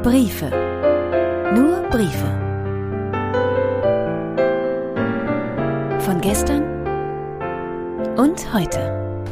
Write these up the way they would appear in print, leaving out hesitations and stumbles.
Briefe. Nur Briefe. Von gestern und heute.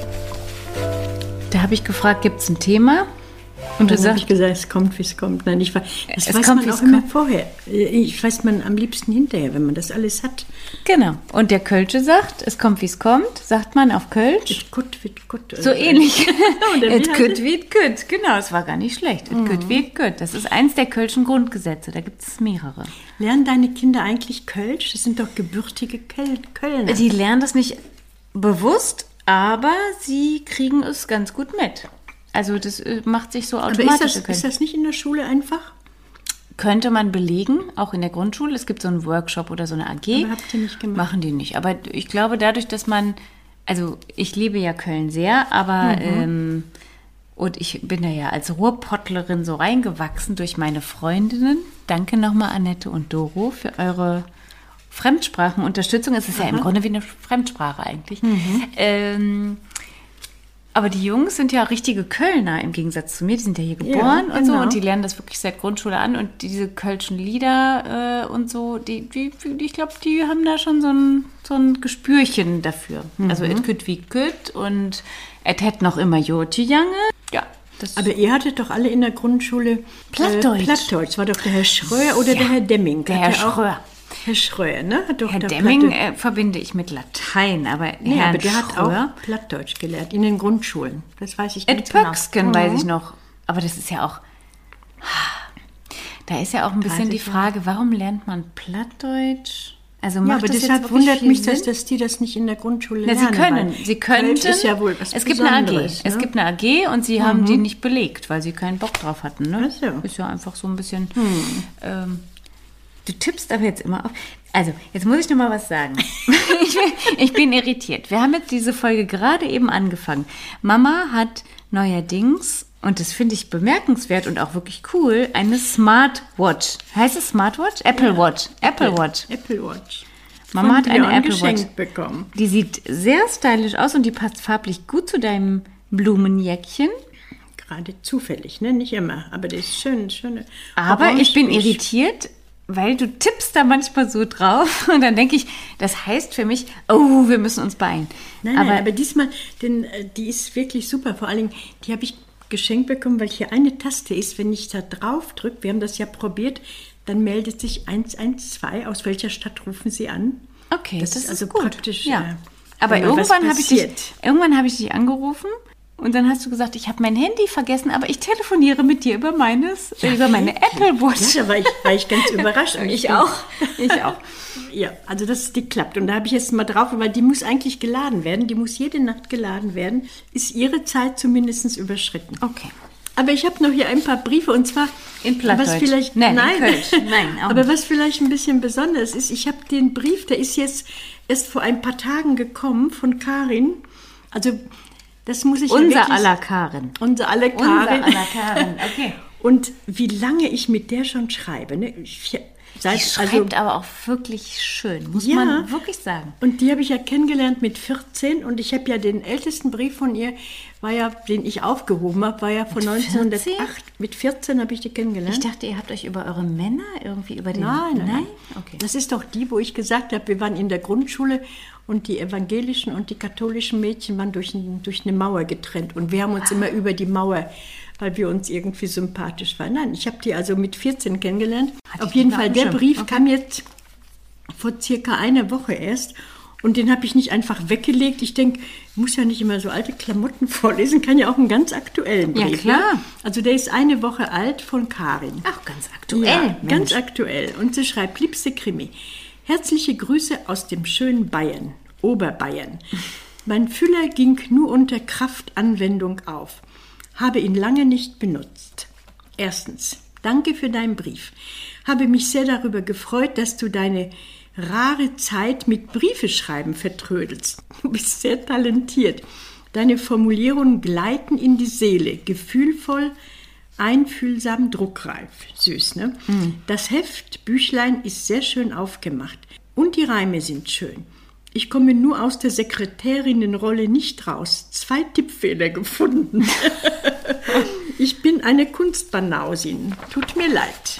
Da habe ich gefragt, gibt es ein Thema? Und dann habe ich gesagt, es kommt, wie es kommt. Nein, das weiß man auch immer vorher. Ich weiß man am liebsten hinterher, wenn man das alles hat. Genau. Und der Kölsche sagt, es kommt, wie es kommt, sagt man auf Kölsch. Et gut, wie et gut. So ähnlich. Et gut, wie et gut. Genau, es war gar nicht schlecht. Et gut, wie et gut. Das ist eins der Kölschen Grundgesetze. Da gibt es mehrere. Lernen deine Kinder eigentlich Kölsch? Das sind doch gebürtige Kölner. Die lernen das nicht bewusst, aber sie kriegen es ganz gut mit. Also das macht sich so automatisch. Aber ist das nicht in der Schule einfach? Könnte man belegen, auch in der Grundschule. Es gibt so einen Workshop oder so eine AG. Aber habt ihr nicht gemacht? Machen die nicht. Aber ich glaube, dadurch, dass man, also ich liebe ja Köln sehr, aber und ich bin da ja als Ruhrpottlerin so reingewachsen durch meine Freundinnen. Danke nochmal, Annette und Doro, für eure Fremdsprachenunterstützung. Es ist ja im Grunde wie eine Fremdsprache eigentlich. Aber die Jungs sind ja richtige Kölner im Gegensatz zu mir. Die sind ja hier geboren und so. Und die lernen das wirklich seit Grundschule an. Und diese kölschen Lieder und so, ich glaube, die haben da schon so ein Gespürchen dafür. Also et küt wie küt und et het noch immer Jote Jange. Ja. Aber ihr hattet doch alle in der Grundschule Plattdeutsch. Plattdeutsch. War doch der Herr Schröer oder der Herr Demming? Der Herr Schröer. Herr Schröer, ne? Herr Demming verbinde ich mit Latein, aber aber der hat auch Plattdeutsch gelernt in den Grundschulen. Das weiß ich ganz genau. Pöcksken weiß ich noch. Aber das ist ja auch, da ist ja auch ein bisschen die Frage, warum lernt man Plattdeutsch? Also macht aber das deshalb jetzt wundert mich, Sinn? dass die das nicht in der Grundschule lernen. Sie könnten. Ist ja wohl was es gibt eine AG. Ne? Es gibt eine AG und sie haben die nicht belegt, weil sie keinen Bock drauf hatten. Ne? Ach so. Ist ja einfach so ein bisschen. Du tippst aber jetzt immer auf. Also, jetzt muss ich noch mal was sagen. Ich bin irritiert. Wir haben jetzt diese Folge gerade eben angefangen. Mama hat neuerdings, und das finde ich bemerkenswert und auch wirklich cool, eine Smartwatch. Heißt es Smartwatch? Apple Watch. Apple Watch. Mama hat eine Apple Watch bekommen. Die sieht sehr stylisch aus und die passt farblich gut zu deinem Blumenjäckchen. Gerade zufällig, ne? Nicht immer, aber die ist schön. Aber ich bin irritiert, weil du tippst da manchmal so drauf und dann denke ich, das heißt für mich, oh, wir müssen uns beeilen. Nein, aber diesmal, die ist wirklich super. Vor allen Dingen, die habe ich geschenkt bekommen, weil hier eine Taste ist. Wenn ich da drauf drücke, wir haben das ja probiert, dann meldet sich 112. Aus welcher Stadt rufen Sie an? Okay, das ist also gut. Praktisch. Ja. Aber irgendwann habe ich dich angerufen. Und dann hast du gesagt, ich habe mein Handy vergessen, aber ich telefoniere mit dir über meine Apple Watch. Ja, da war ich ganz überrascht. Ich auch. Ja, also die klappt. Und da habe ich jetzt mal drauf, weil die muss eigentlich geladen werden. Die muss jede Nacht geladen werden. Ist ihre Zeit zumindest überschritten. Okay. Aber ich habe noch hier ein paar Briefe und zwar in Plattdeutsch. Was vielleicht, nein, aber was vielleicht ein bisschen besonders ist, ich habe den Brief, der ist jetzt erst vor ein paar Tagen gekommen von Karin. Also das muss ich Unser aller Karin, okay. Und wie lange ich mit der schon schreibe. Ne? Die schreibt aber auch wirklich schön, muss man wirklich sagen. Und die habe ich ja kennengelernt mit 14 und ich habe ja den ältesten Brief von ihr, den ich aufgehoben habe, war ja von 1908. Mit 14 habe ich die kennengelernt. Ich dachte, ihr habt euch über eure Männer irgendwie über den... Nein. Okay. Das ist doch die, wo ich gesagt habe, wir waren in der Grundschule und die evangelischen und die katholischen Mädchen waren durch eine Mauer getrennt. Und wir haben uns immer über die Mauer, weil wir uns irgendwie sympathisch waren. Nein, ich habe die also mit 14 kennengelernt. Auf jeden Fall, der Brief kam jetzt vor circa einer Woche erst. Und den habe ich nicht einfach weggelegt. Ich denke, ich muss ja nicht immer so alte Klamotten vorlesen, kann ja auch einen ganz aktuellen Brief. Ja, klar. Ja? Also der ist eine Woche alt von Karin. Ach, ganz aktuell. Ja, ganz aktuell. Und sie schreibt, liebste Krimi, herzliche Grüße aus dem schönen Bayern, Oberbayern. Mein Füller ging nur unter Kraftanwendung auf. Habe ihn lange nicht benutzt. Erstens, danke für deinen Brief. Habe mich sehr darüber gefreut, dass du deine rare Zeit mit Briefeschreiben vertrödelst. Du bist sehr talentiert. Deine Formulierungen gleiten in die Seele, gefühlvoll, einfühlsam, druckreif. Süß, ne? Das Heft, Büchlein, ist sehr schön aufgemacht. Und die Reime sind schön. Ich komme nur aus der Sekretärinnenrolle nicht raus. 2 Tippfehler gefunden. Ich bin eine Kunstbanausin. Tut mir leid.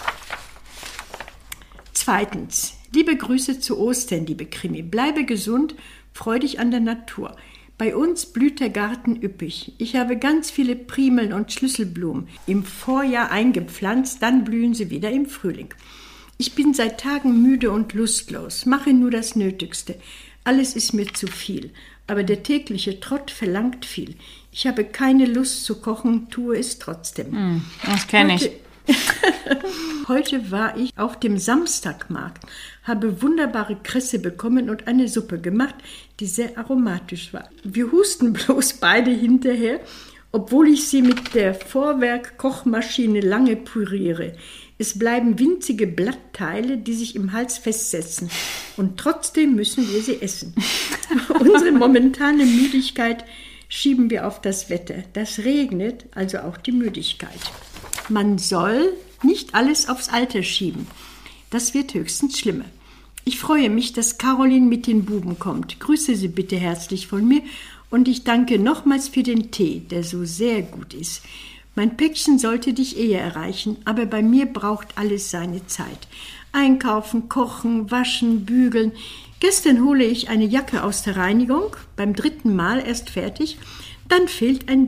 2. Liebe Grüße zu Ostern, liebe Krimi. Bleibe gesund, freu dich an der Natur. Bei uns blüht der Garten üppig. Ich habe ganz viele Primeln und Schlüsselblumen im Vorjahr eingepflanzt, dann blühen sie wieder im Frühling. Ich bin seit Tagen müde und lustlos, mache nur das Nötigste. Alles ist mir zu viel, aber der tägliche Trott verlangt viel. Ich habe keine Lust zu kochen, tue es trotzdem. Das kenne ich. Heute war ich auf dem Samstagmarkt, habe wunderbare Kresse bekommen und eine Suppe gemacht, die sehr aromatisch war. Wir husten bloß beide hinterher, obwohl ich sie mit der Vorwerk-Kochmaschine lange püriere. Es bleiben winzige Blattteile, die sich im Hals festsetzen. Und trotzdem müssen wir sie essen. Unsere momentane Müdigkeit schieben wir auf das Wetter. Das regnet, also auch die Müdigkeit. Man soll nicht alles aufs Alter schieben. Das wird höchstens schlimmer. Ich freue mich, dass Caroline mit den Buben kommt. Grüße sie bitte herzlich von mir und ich danke nochmals für den Tee, der so sehr gut ist. Mein Päckchen sollte dich eher erreichen, aber bei mir braucht alles seine Zeit. Einkaufen, kochen, waschen, bügeln. Gestern hole ich eine Jacke aus der Reinigung, beim 3. Mal erst fertig. Dann fehlt ein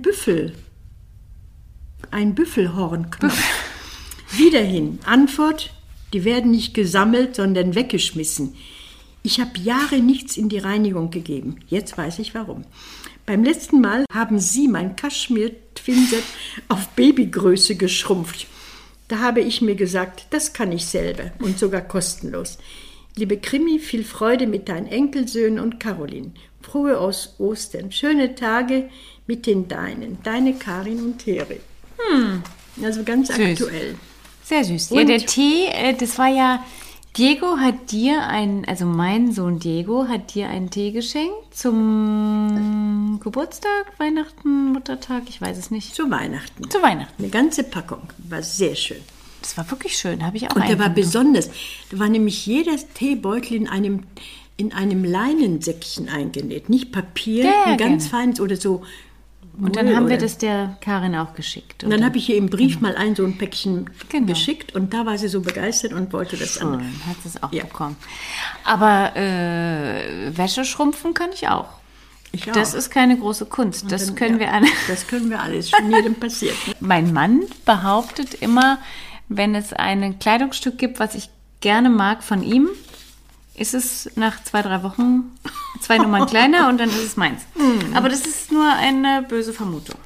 Büffelhornknopf. Wieder hin. Antwort, die werden nicht gesammelt, sondern weggeschmissen. Ich habe Jahre nichts in die Reinigung gegeben. Jetzt weiß ich warum. Beim letzten Mal haben Sie mein Kaschmir-Twinset auf Babygröße geschrumpft. Da habe ich mir gesagt, das kann ich selber und sogar kostenlos. Liebe Krimi, viel Freude mit deinen Enkelsöhnen und Caroline. Frohe Ostern. Schöne Tage mit den Deinen. Deine Karin und Theri. Also ganz süß. Aktuell. Sehr süß. Und ja, der Tee, das war ja, Diego hat dir mein Sohn Diego hat dir einen Tee geschenkt zum Geburtstag, Weihnachten, Muttertag, ich weiß es nicht. Zu Weihnachten. Eine ganze Packung. War sehr schön. Das war wirklich schön, habe ich auch. Und der war besonders. Da war nämlich jeder Teebeutel in einem Leinensäckchen eingenäht. Nicht Papier, ein ganz feines oder so. Und dann haben wir das der Karin auch geschickt. Und dann habe ich ihr im Brief mal so ein Päckchen geschickt und da war sie so begeistert und wollte das an. Hat sie es auch bekommen. Aber Wäsche schrumpfen kann ich auch. Ich auch. Das ist keine große Kunst. Das können wir alle. Das können wir alle. Ist schon jedem passiert. Ne? Mein Mann behauptet immer, wenn es ein Kleidungsstück gibt, was ich gerne mag von ihm, ist es nach 2-3 Wochen 2 Nummern kleiner und dann ist es meins. Aber das ist nur eine böse Vermutung.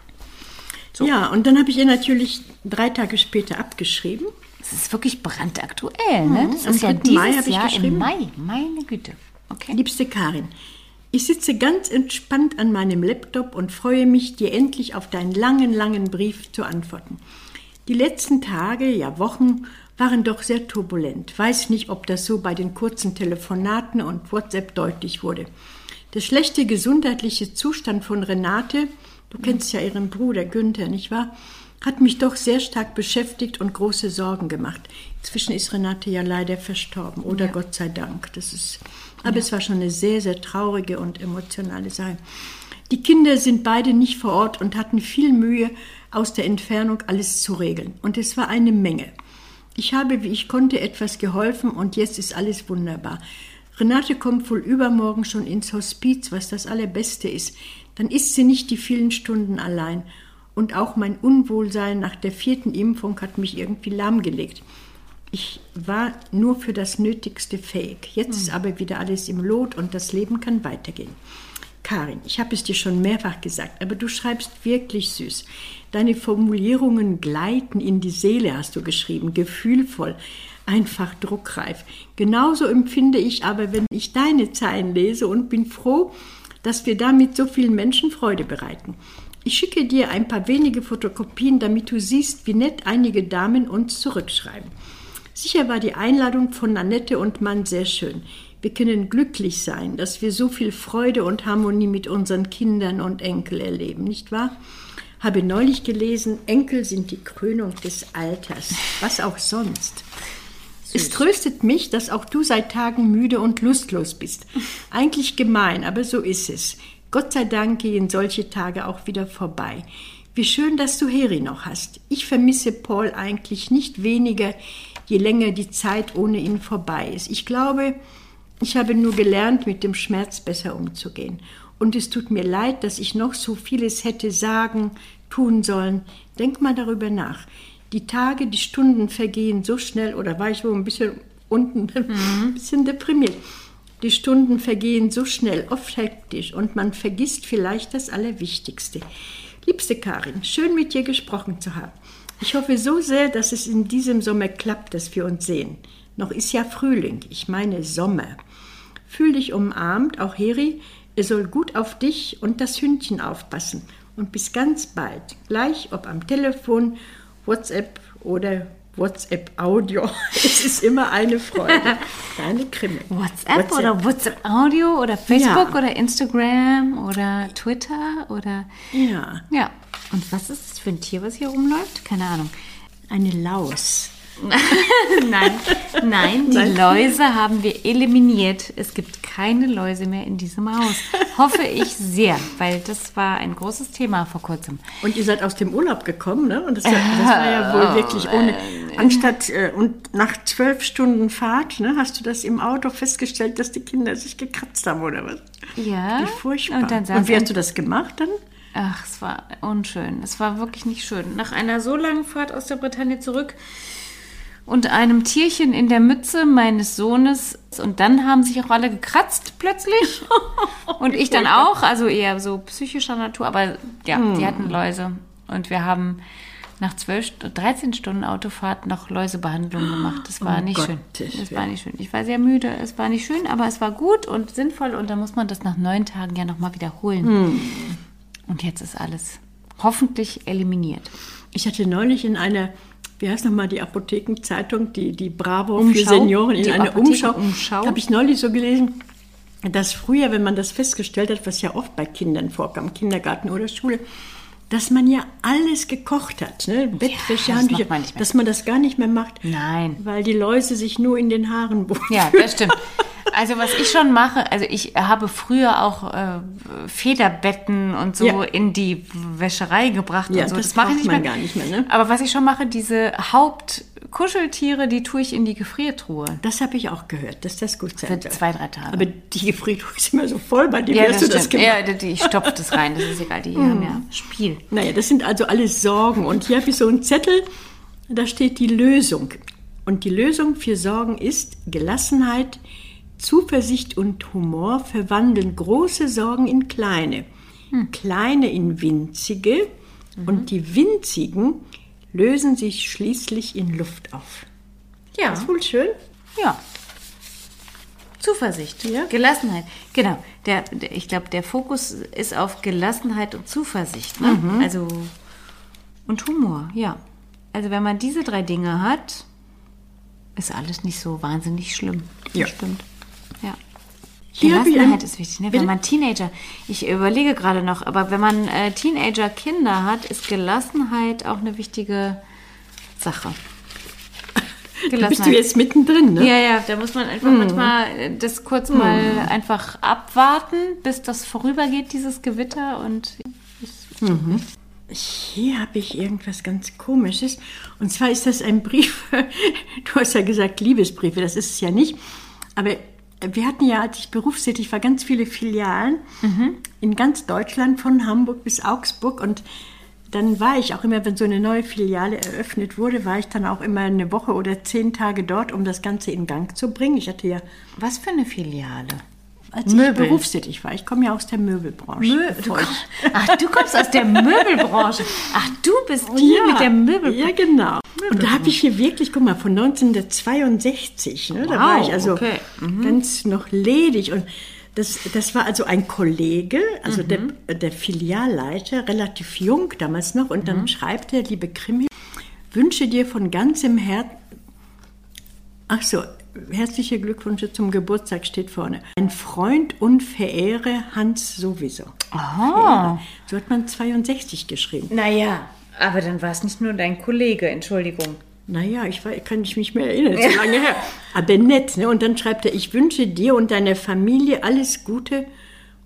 So. Ja, und dann habe ich ihr natürlich 3 Tage später abgeschrieben. Das ist wirklich brandaktuell, ne? Das ist ja dieses Jahr im Mai. Meine Güte. Okay. Liebste Karin, ich sitze ganz entspannt an meinem Laptop und freue mich, dir endlich auf deinen langen Brief zu antworten. Die letzten Tage, ja Wochen, waren doch sehr turbulent. Weiß nicht, ob das so bei den kurzen Telefonaten und WhatsApp deutlich wurde. Der schlechte gesundheitliche Zustand von Renate, du kennst ja ihren Bruder Günther, nicht wahr, hat mich doch sehr stark beschäftigt und große Sorgen gemacht. Inzwischen ist Renate ja leider verstorben, oder Gott sei Dank. Aber es war schon eine sehr, sehr traurige und emotionale Sache. Die Kinder sind beide nicht vor Ort und hatten viel Mühe, aus der Entfernung alles zu regeln. Und es war eine Menge. Ich habe, wie ich konnte, etwas geholfen und jetzt ist alles wunderbar. Renate kommt wohl übermorgen schon ins Hospiz, was das Allerbeste ist. Dann ist sie nicht die vielen Stunden allein. Und auch mein Unwohlsein nach der 4. Impfung hat mich irgendwie lahmgelegt. Ich war nur für das Nötigste fähig. Jetzt ist aber wieder alles im Lot und das Leben kann weitergehen. Karin, ich habe es dir schon mehrfach gesagt, aber du schreibst wirklich süß. Deine Formulierungen gleiten in die Seele, hast du geschrieben, gefühlvoll, einfach druckreif. Genauso empfinde ich aber, wenn ich deine Zeilen lese und bin froh, dass wir damit so vielen Menschen Freude bereiten. Ich schicke dir ein paar wenige Fotokopien, damit du siehst, wie nett einige Damen uns zurückschreiben. Sicher war die Einladung von Annette und Mann sehr schön. Wir können glücklich sein, dass wir so viel Freude und Harmonie mit unseren Kindern und Enkel erleben, nicht wahr? Habe neulich gelesen, Enkel sind die Krönung des Alters, was auch sonst. Es tröstet mich, dass auch du seit Tagen müde und lustlos bist. Eigentlich gemein, aber so ist es. Gott sei Dank gehen solche Tage auch wieder vorbei. Wie schön, dass du Heri noch hast. Ich vermisse Paul eigentlich nicht weniger, je länger die Zeit ohne ihn vorbei ist. Ich glaube, ich habe nur gelernt, mit dem Schmerz besser umzugehen. Und es tut mir leid, dass ich noch so vieles hätte sagen, tun sollen. Denk mal darüber nach. Die Tage, die Stunden vergehen so schnell, oder war ich wohl ein bisschen unten, ein bisschen deprimiert. Die Stunden vergehen so schnell, oft hektisch, und man vergisst vielleicht das Allerwichtigste. Liebste Karin, schön mit dir gesprochen zu haben. Ich hoffe so sehr, dass es in diesem Sommer klappt, dass wir uns sehen. Noch ist ja Frühling, ich meine Sommer. Fühl dich umarmt, auch Heri. Er soll gut auf dich und das Hündchen aufpassen. Und bis ganz bald. Gleich, ob am Telefon, WhatsApp oder WhatsApp-Audio. Es ist immer eine Freude. Deine Krimi. WhatsApp oder WhatsApp-Audio oder Facebook Ja. oder Instagram oder Twitter oder... Ja, Ja. Und was ist das für ein Tier, was hier rumläuft? Keine Ahnung. eine Laus. Nein, die Läuse haben wir eliminiert. Es gibt keine Läuse mehr in diesem Haus. Hoffe ich sehr, weil das war ein großes Thema vor kurzem. Und ihr seid aus dem Urlaub gekommen, ne? Und das war ja wohl wirklich ohne... Anstatt, und nach 12 Stunden Fahrt, ne, hast du das im Auto festgestellt, dass die Kinder sich gekratzt haben, oder was? Ja. Wie furchtbar. Und, dann Und wie hast du das gemacht dann? Ach, es war unschön. Es war wirklich nicht schön. Nach einer so langen Fahrt aus der Bretagne zurück und einem Tierchen in der Mütze meines Sohnes. Und dann haben sich auch alle gekratzt plötzlich. Und ich dann auch, also eher so psychischer Natur. Aber ja, die hatten Läuse. Und wir haben nach 13 Stunden Autofahrt noch Läusebehandlung gemacht. Das war nicht schön. Das war nicht schön. Ich war sehr müde. Es war nicht schön, aber es war gut und sinnvoll. Und dann muss man das nach 9 Tagen ja nochmal wiederholen. Und jetzt ist alles hoffentlich eliminiert. Ich hatte neulich in einer, wie heißt nochmal die Apothekenzeitung, die Bravo für Umschau? Senioren, in Die einer Umschau, Apothekenumschau? habe ich neulich so gelesen, dass früher, wenn man das festgestellt hat, was ja oft bei Kindern vorkam, Kindergarten oder Schule, dass man ja alles gekocht hat, ne? Bettwäsche, das Handtücher, macht man nicht mehr. dass man das gar nicht mehr macht, Nein. weil die Läuse sich nur in den Haaren wohlfühlen. Ja, das stimmt. Also was ich schon mache, also ich habe früher auch Federbetten und so in die Wäscherei gebracht Ja, und so. das mache ich braucht nicht man mehr. gar nicht mehr, ne? Aber was ich schon mache, diese Hauptkuscheltiere, die tue ich in die Gefriertruhe. Das habe ich auch gehört, dass das gut sein Für soll. 2-3 Tage. Aber die Gefriertruhe ist immer so voll, bei dem ja, hast du das stimmt. gemacht. Ja, ich stopfe das rein, das ist egal. Die haben ja Spiel. Naja, das sind also alles Sorgen. Und hier habe ich so einen Zettel, da steht die Lösung. Und die Lösung für Sorgen ist Gelassenheit, Zuversicht und Humor verwandeln große Sorgen in kleine, kleine in winzige und die winzigen lösen sich schließlich in Luft auf. Ja. Das ist wohl schön. Ja. Zuversicht, Ja. Gelassenheit. Genau. Ich glaube, der Fokus ist auf Gelassenheit und Zuversicht. Ne? Also, und Humor, ja. Also wenn man diese 3 Dinge hat, ist alles nicht so wahnsinnig schlimm. Ja. Das stimmt. Ja. Hier habe ich Gelassenheit ein- ist wichtig, ne? Bitte? Wenn man Teenager, ich überlege gerade noch, aber wenn man Teenager-Kinder hat, ist Gelassenheit auch eine wichtige Sache. Da bist du jetzt mittendrin, ne? Ja, da muss man einfach manchmal das kurz mal einfach abwarten, bis das vorübergeht, dieses Gewitter. Und Hier habe ich irgendwas ganz Komisches. Und zwar ist das ein Brief, du hast ja gesagt Liebesbriefe, das ist es ja nicht. Aber wir hatten ja, als ich berufstätig war, ganz viele Filialen in ganz Deutschland, von Hamburg bis Augsburg. Und dann war ich auch immer, wenn so eine neue Filiale eröffnet wurde, war ich dann auch immer eine Woche oder 10 Tage dort, um das Ganze in Gang zu bringen. Ich hatte ja, was für eine Filiale? als Möbel. ich berufstätig war, ich komme ja aus der Möbelbranche. Ach, du kommst aus der Möbelbranche. Ach, du bist die mit der Möbelbranche. Ja, genau. Und da habe ich hier wirklich, guck mal, von 1962, ne, da Wow, war ich also okay. ganz noch ledig. Und das war also ein Kollege, also der Filialleiter, relativ jung damals noch. Und dann schreibt er, liebe Krimi, wünsche dir von ganzem Herzen, ach so, herzliche Glückwünsche zum Geburtstag steht vorne. Ein Freund und verehre Hans sowieso. Aha. So hat man 62 geschrieben. Naja, aber dann war es nicht nur dein Kollege, Entschuldigung. Naja, kann ich mich mehr erinnern, so lange her. Aber nett, ne? Und dann schreibt er, ich wünsche dir und deiner Familie alles Gute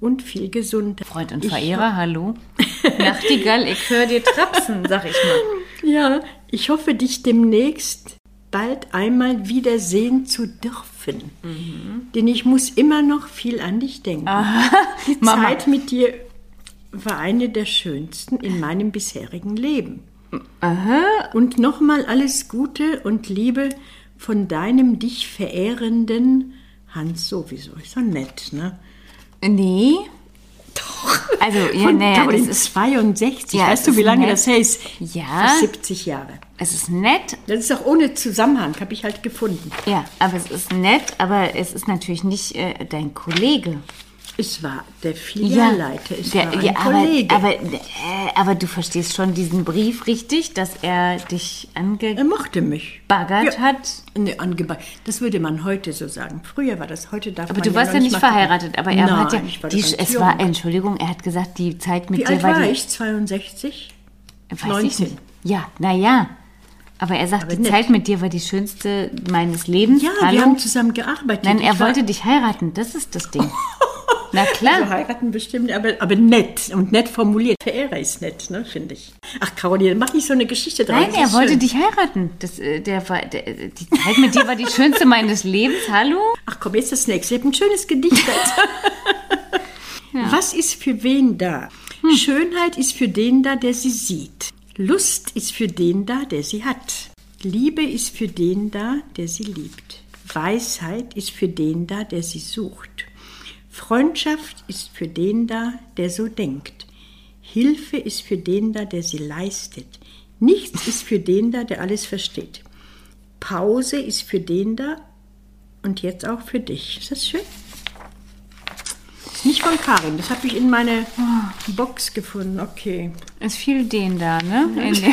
und viel Gesundheit. Freund und Verehrer, hallo. Nachtigall, ich höre dir trapsen, sag ich mal. Ja, ich hoffe, dich demnächst bald einmal wiedersehen zu dürfen. Denn ich muss immer noch viel an dich denken. Die Mama. Zeit mit dir war eine der schönsten in meinem bisherigen Leben. Und nochmal alles Gute und Liebe von deinem dich verehrenden Hans sowieso. Ist doch nett, ne? Nee. Doch. Also, ja, Von naja, Caroline das ist 62. Ja, Weißt es du, wie ist lange nett. das her ist? Ja. Fast 70 Jahre. Es ist nett, Das ist auch ohne Zusammenhang, habe ich halt gefunden. ja, aber es ist nett, aber es ist natürlich nicht dein Kollege. Es war der Filialleiter, es war ein aber, Kollege. aber du verstehst schon diesen Brief richtig, dass er dich Er angebaggert mochte mich. hat. Nee, das würde man heute so sagen. Früher war das, heute darf Aber man du warst noch ja nicht mal verheiratet, aber er Nein, hat ja, ich war doch ganz es jung. war, Entschuldigung, er hat gesagt, die Zeit mit Wie dir alt war war die, ich? 62? Weiß ich 19. nicht. Ja, naja. Aber er sagt, Aber die nett. Zeit mit dir war die schönste meines Lebens. Ja, Hallo? wir haben zusammen gearbeitet. Nein, Ich er war- wollte dich heiraten, das ist das Ding. Na Also klar. heiraten bestimmt, aber nett und nett formuliert. Verehrer ist nett, ne, finde ich. Ach, Caroline, mach nicht so eine Geschichte draus. Nein, das er ist wollte schön. dich heiraten. Die Zeit mit dir war die schönste meines Lebens. Hallo? Ach komm, jetzt das nächste. Ich habe ein schönes Gedicht. Was ist für wen da? Schönheit ist für den da, der sie sieht. Lust ist für den da, der sie hat. Liebe ist für den da, der sie liebt. Weisheit ist für den da, der sie sucht. Freundschaft ist für den da, der so denkt. Hilfe ist für den da, der sie leistet. Nichts ist für den da, der alles versteht. Pause ist für den da und jetzt auch für dich. Ist das schön? Ist nicht von Karin, das habe ich in meine Box gefunden. Okay. Ist viel den da, ne?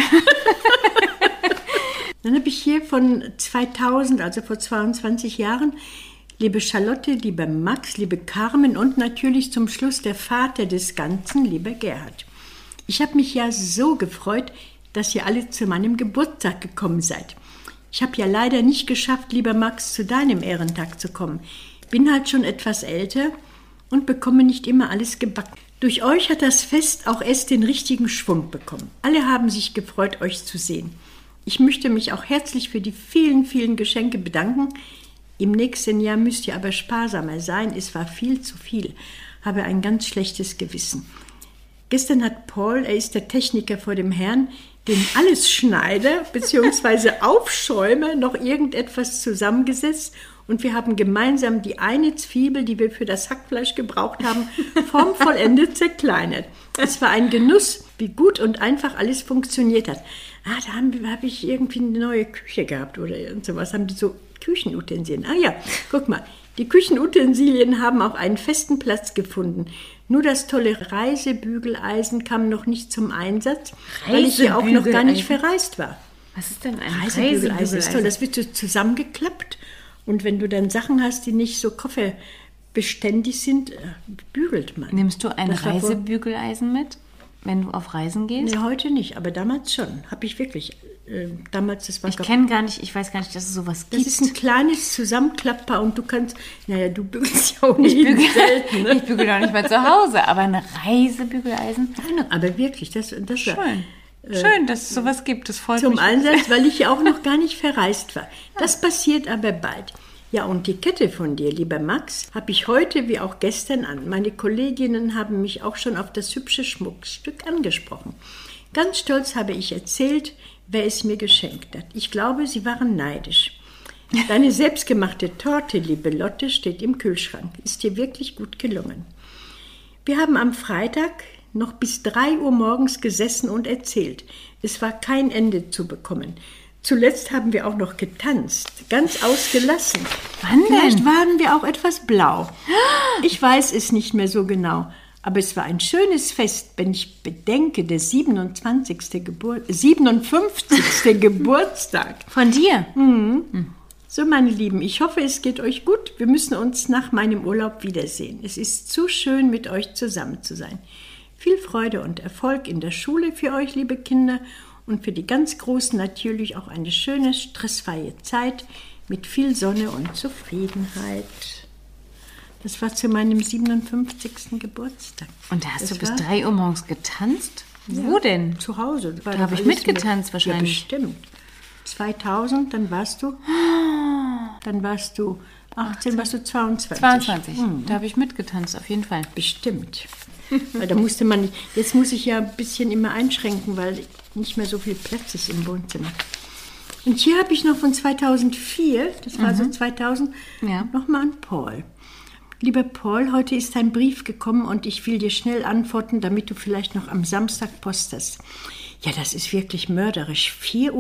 Dann habe ich hier von 2000, also vor 22 Jahren, liebe Charlotte, lieber Max, liebe Carmen und natürlich zum Schluss der Vater des Ganzen, lieber Gerhard. Ich habe mich ja so gefreut, dass ihr alle zu meinem Geburtstag gekommen seid. Ich habe ja leider nicht geschafft, lieber Max, zu deinem Ehrentag zu kommen. Bin halt schon etwas älter und bekomme nicht immer alles gebacken. Durch euch hat das Fest auch erst den richtigen Schwung bekommen. Alle haben sich gefreut, euch zu sehen. Ich möchte mich auch herzlich für die vielen, vielen Geschenke bedanken. Im nächsten Jahr müsst ihr aber sparsamer sein. Es war viel zu viel. Habe ein ganz schlechtes Gewissen. Gestern hat Paul, er ist der Techniker vor dem Herrn, den Allesschneider bzw. Aufschäumer noch irgendetwas zusammengesetzt und wir haben gemeinsam die eine Zwiebel, die wir für das Hackfleisch gebraucht haben, formvollendet zerkleinert. Es war ein Genuss, wie gut und einfach alles funktioniert hat. Da habe ich irgendwie eine neue Küche gehabt oder irgend sowas. Haben die so Küchenutensilien. Ja, guck mal. Die Küchenutensilien haben auch einen festen Platz gefunden. Nur das tolle Reisebügeleisen kam noch nicht zum Einsatz, weil ich hier auch noch gar nicht verreist war. Was ist denn ein Reisebügeleisen ist toll. Das wird so zusammengeklappt. Und wenn du dann Sachen hast, die nicht so kofferbeständig sind, bügelt man. Nimmst du ein Das war Reisebügeleisen mit, wenn du auf Reisen gehst? Nee, heute nicht, aber damals schon. Habe ich wirklich. Damals, das war Ich weiß gar nicht, dass es sowas Das gibt. ist ein kleines Zusammenklappbar und du kannst, du bügelst ja auch nicht selten. Ne? Ich bügel doch nicht mal zu Hause, aber ein Reisebügeleisen. Aber wirklich, das war Schön. Schön, dass es sowas gibt. Das freut zum mich. Einsatz, weil ich ja auch noch gar nicht verreist war. Das passiert aber bald. Ja, und die Kette von dir, lieber Max, habe ich heute wie auch gestern an. Meine Kolleginnen haben mich auch schon auf das hübsche Schmuckstück angesprochen. Ganz stolz habe ich erzählt, wer es mir geschenkt hat. Ich glaube, sie waren neidisch. Deine selbstgemachte Torte, liebe Lotte, steht im Kühlschrank. Ist dir wirklich gut gelungen. Wir haben am Freitag noch bis 3 Uhr morgens gesessen und erzählt. Es war kein Ende zu bekommen. Zuletzt haben wir auch noch getanzt, ganz ausgelassen. Wann denn? Vielleicht waren wir auch etwas blau. Ich weiß es nicht mehr so genau. Aber es war ein schönes Fest, wenn ich bedenke, der 57. Geburtstag. Von dir? So, meine Lieben, ich hoffe, es geht euch gut. Wir müssen uns nach meinem Urlaub wiedersehen. Es ist zu schön, mit euch zusammen zu sein. Viel Freude und Erfolg in der Schule für euch, liebe Kinder. Und für die ganz Großen natürlich auch eine schöne, stressfreie Zeit mit viel Sonne und Zufriedenheit. Das war zu meinem 57. Geburtstag. Und da hast du bis war- 3 Uhr morgens getanzt? Wo denn? Zu Hause. Da habe ich mitgetanzt wahrscheinlich. Ja, bestimmt. 2000, dann warst du 18, warst du 22. 22. Da habe ich mitgetanzt, auf jeden Fall. Bestimmt. Weil da musste man nicht. Jetzt muss ich ja ein bisschen immer einschränken, weil nicht mehr so viel Platz ist im Wohnzimmer. Und hier habe ich noch von 2004, das war so 2000, Ja. nochmal an Paul. Lieber Paul, heute ist ein Brief gekommen und ich will dir schnell antworten, damit du vielleicht noch am Samstag Post hast. Ja, das ist wirklich mörderisch.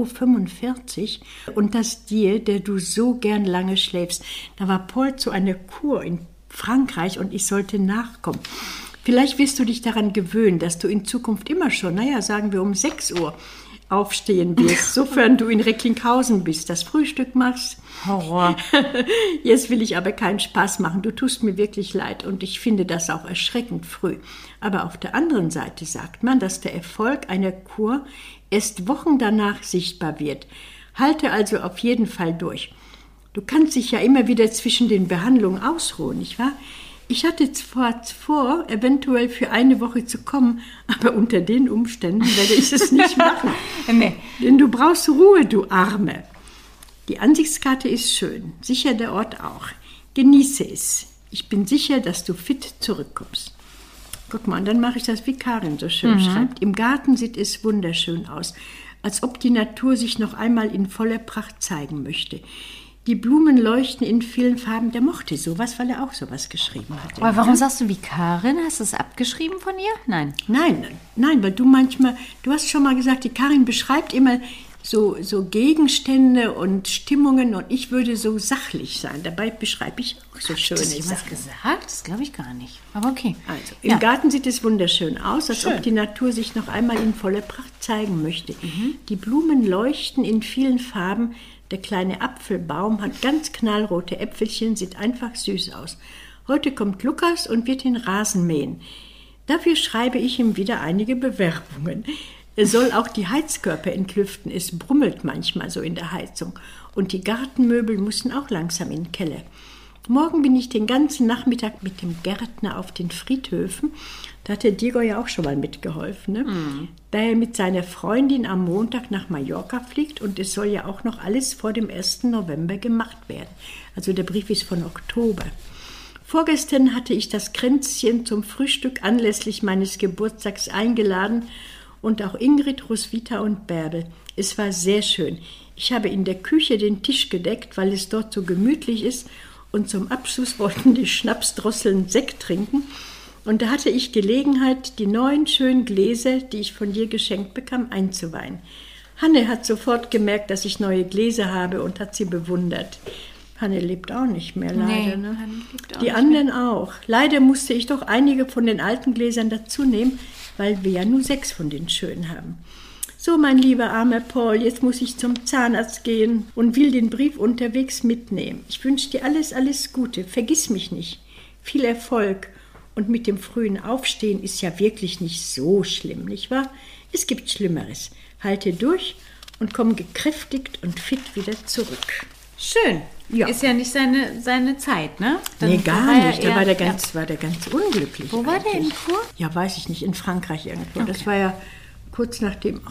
4:45 Uhr und das dir, der du so gern lange schläfst. Da war Paul zu einer Kur in Frankreich und ich sollte nachkommen. Vielleicht wirst du dich daran gewöhnen, dass du in Zukunft immer schon, sagen wir um 6 Uhr aufstehen wirst, sofern du in Recklinghausen bist, das Frühstück machst. Horror. Jetzt will ich aber keinen Spaß machen. Du tust mir wirklich leid und ich finde das auch erschreckend früh. Aber auf der anderen Seite sagt man, dass der Erfolg einer Kur erst Wochen danach sichtbar wird. Halte also auf jeden Fall durch. Du kannst dich ja immer wieder zwischen den Behandlungen ausruhen, nicht wahr? Ich hatte zwar vor, eventuell für eine Woche zu kommen, aber unter den Umständen werde ich es nicht machen. Nee. Denn du brauchst Ruhe, du Arme. Die Ansichtskarte ist schön, sicher der Ort auch. Genieße es. Ich bin sicher, dass du fit zurückkommst. Guck mal, und dann mache ich das, wie Karin so schön schreibt. Im Garten sieht es wunderschön aus, als ob die Natur sich noch einmal in voller Pracht zeigen möchte. Die Blumen leuchten in vielen Farben. Der mochte sowas, weil er auch sowas geschrieben hat. Aber warum sagst du wie Karin? Hast du es abgeschrieben von ihr? Nein. Nein, weil du hast schon mal gesagt, die Karin beschreibt immer so Gegenstände und Stimmungen und ich würde so sachlich sein. Dabei beschreibe ich auch so schöne Hast du was Sachen. gesagt? Das glaube ich gar nicht. Aber okay. Also, im Garten sieht es wunderschön aus, als ob die Natur sich noch einmal in voller Pracht zeigen möchte. Die Blumen leuchten in vielen Farben. Der kleine Apfelbaum hat ganz knallrote Äpfelchen, sieht einfach süß aus. Heute kommt Lukas und wird den Rasen mähen. Dafür schreibe ich ihm wieder einige Bewerbungen. Er soll auch die Heizkörper entlüften. Es brummelt manchmal so in der Heizung. Und die Gartenmöbel müssen auch langsam in den Keller. Morgen bin ich den ganzen Nachmittag mit dem Gärtner auf den Friedhöfen. Da hat der Diego ja auch schon mal mitgeholfen, ne? Da er mit seiner Freundin am Montag nach Mallorca fliegt und es soll ja auch noch alles vor dem 1. November gemacht werden. Also der Brief ist von Oktober. Vorgestern hatte ich das Kränzchen zum Frühstück anlässlich meines Geburtstags eingeladen und auch Ingrid, Roswitha und Bärbel. Es war sehr schön. Ich habe in der Küche den Tisch gedeckt, weil es dort so gemütlich ist und zum Abschluss wollten die Schnapsdrosseln Sekt trinken. Und da hatte ich Gelegenheit, die 9 schönen Gläser, die ich von dir geschenkt bekam, einzuweihen. Hanne hat sofort gemerkt, dass ich neue Gläser habe und hat sie bewundert. Hanne lebt auch nicht mehr, leider. Nee, ne? Hanne lebt auch Die nicht anderen auch. Leider musste ich doch einige von den alten Gläsern dazu nehmen, weil wir ja nur 6 von den schönen haben. So, mein lieber armer Paul, jetzt muss ich zum Zahnarzt gehen und will den Brief unterwegs mitnehmen. Ich wünsche dir alles, alles Gute. Vergiss mich nicht. Viel Erfolg. Und mit dem frühen Aufstehen ist ja wirklich nicht so schlimm, nicht wahr? Es gibt Schlimmeres. Halte durch und komm gekräftigt und fit wieder zurück. Schön. Ja. Ist ja nicht seine Zeit, ne? Nee, gar nicht. Da eher- war der ganz unglücklich. Wo war der, in Chur? Ja, weiß ich nicht. In Frankreich irgendwo. Okay. Das war ja kurz nachdem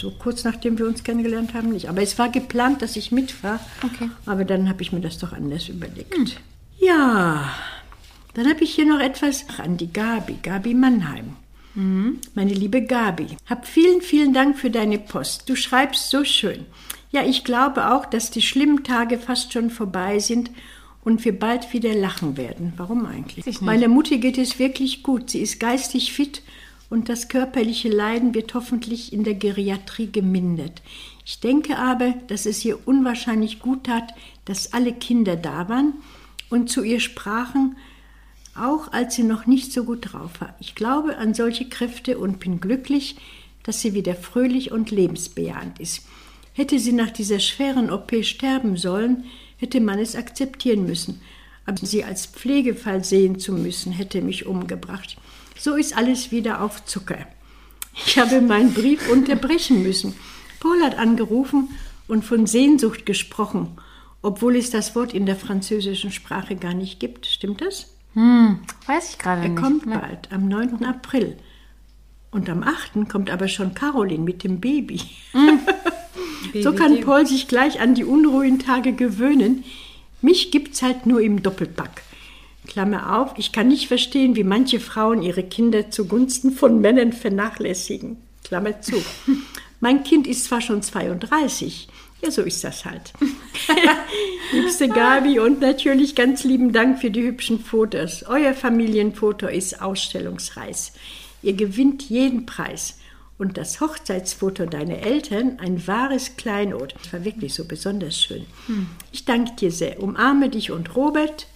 wir uns kennengelernt haben, nicht. Aber es war geplant, dass ich mitfahre. Okay. Aber dann habe ich mir das doch anders überlegt. Ja, dann habe ich hier noch etwas an die Gabi Mannheim. Meine liebe Gabi, hab vielen, vielen Dank für deine Post. Du schreibst so schön. Ja, ich glaube auch, dass die schlimmen Tage fast schon vorbei sind und wir bald wieder lachen werden. Warum eigentlich? Ich nicht. Meiner Mutti geht es wirklich gut. Sie ist geistig fit und das körperliche Leiden wird hoffentlich in der Geriatrie gemindert. Ich denke aber, dass es ihr unwahrscheinlich gut tat, dass alle Kinder da waren und zu ihr sprachen, auch als sie noch nicht so gut drauf war. Ich glaube an solche Kräfte und bin glücklich, dass sie wieder fröhlich und lebensbejahend ist. Hätte sie nach dieser schweren OP sterben sollen, hätte man es akzeptieren müssen. Aber sie als Pflegefall sehen zu müssen, hätte mich umgebracht. So ist alles wieder auf Zucker. Ich habe meinen Brief unterbrechen müssen. Paul hat angerufen und von Sehnsucht gesprochen, obwohl es das Wort in der französischen Sprache gar nicht gibt. Stimmt das? Weiß ich gerade Er nicht. kommt bald, am 9. April. Und am 8. kommt aber schon Caroline mit dem Baby. So kann Paul sich gleich an die unruhigen Tage gewöhnen. Mich gibt's halt nur im Doppelpack. Klammer auf, ich kann nicht verstehen, wie manche Frauen ihre Kinder zugunsten von Männern vernachlässigen. Klammer zu. Mein Kind ist zwar schon 32, ja, so ist das halt. Liebste Gabi und natürlich ganz lieben Dank für die hübschen Fotos. Euer Familienfoto ist ausstellungsreif. Ihr gewinnt jeden Preis. Und das Hochzeitsfoto deiner Eltern, ein wahres Kleinod. Das war wirklich so besonders schön. Ich danke dir sehr. Umarme dich und Robert.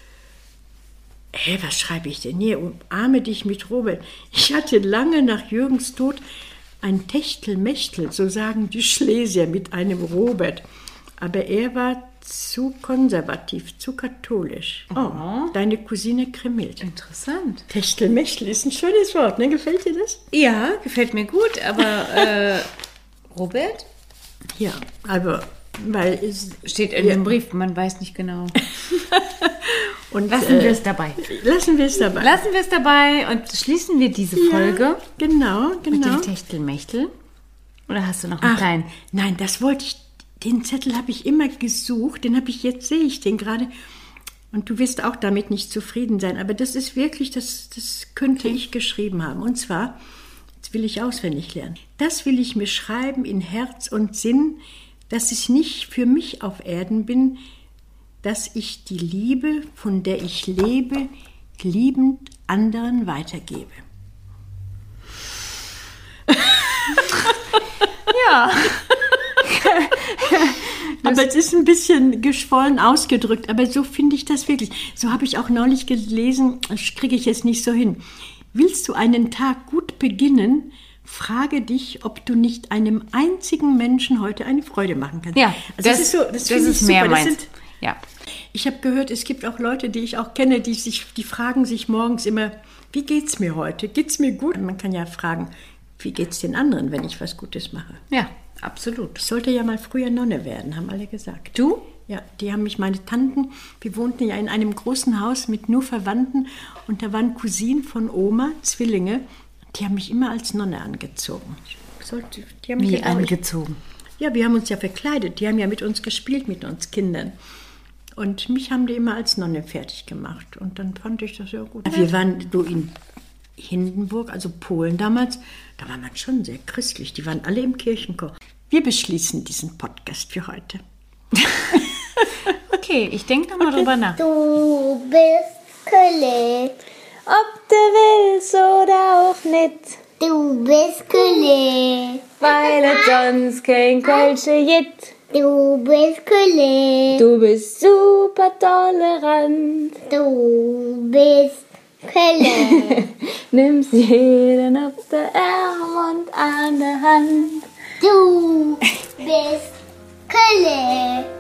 Was schreibe ich denn hier? Umarme dich mit Robert. Ich hatte lange nach Jürgens Tod ein Techtelmechtel, so sagen die Schlesier, mit einem Robert. Aber er war zu konservativ, zu katholisch. Oh, deine Cousine krimmelt. Interessant. Techtelmechtel ist ein schönes Wort, ne? Gefällt dir das? Ja, gefällt mir gut, aber Robert? Ja, aber weil es Steht in dem Brief, man weiß nicht genau. und Lassen wir es dabei. Lassen wir es dabei. Lassen wir es dabei und schließen wir diese Folge Genau, mit dem genau. Techtelmechtel. Oder hast du noch einen kleinen? Nein, das wollte ich. Den Zettel habe ich immer gesucht. Den habe ich jetzt, sehe ich den gerade. Und du wirst auch damit nicht zufrieden sein. Aber das ist wirklich, das könnte ich geschrieben haben. Und zwar, jetzt will ich auswendig lernen. Das will ich mir schreiben in Herz und Sinn, dass ich nicht für mich auf Erden bin, dass ich die Liebe, von der ich lebe, liebend anderen weitergebe. Ja. Aber es ist ein bisschen geschwollen ausgedrückt, aber so finde ich das wirklich. So habe ich auch neulich gelesen, das kriege ich jetzt nicht so hin. Willst du einen Tag gut beginnen, frage dich, ob du nicht einem einzigen Menschen heute eine Freude machen kannst. Ja, also das finde ich mehr super. meins. Ja. Ich habe gehört, es gibt auch Leute, die ich auch kenne, die fragen sich morgens immer, wie geht's mir heute? Geht's mir gut? Man kann ja fragen, wie geht's den anderen, wenn ich was Gutes mache? Ja, absolut. Ich sollte ja mal früher Nonne werden, haben alle gesagt. Du? Ja, die haben mich, meine Tanten, wir wohnten ja in einem großen Haus mit nur Verwandten und da waren Cousinen von Oma, Zwillinge, die haben mich immer als Nonne angezogen. Die haben mich Wie angezogen? Ja, wir haben uns ja verkleidet, die haben ja mit uns gespielt, mit uns Kindern. Und mich haben die immer als Nonne fertig gemacht und dann fand ich das ja gut. Wir waren so in Hindenburg, also Polen damals, da war man schon sehr christlich, die waren alle im Kirchenchor. Wir beschließen diesen Podcast für heute. Okay, ich denke nochmal drüber nach. Du bist Kölle, Ob du willst oder auch nicht, du bist Kölle, weil es sonst kein Kölsche gibt. du bist Kölle, Du bist super tolerant, du bist Kölle, nimmst jeden auf der Arm und an der Hand. du bist Kölle.